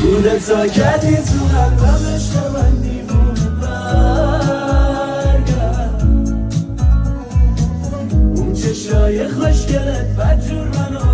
بوده تا کردی تو قلبم عشق من دیوونه برگرد. اون چشای خوشگلت بدجور منو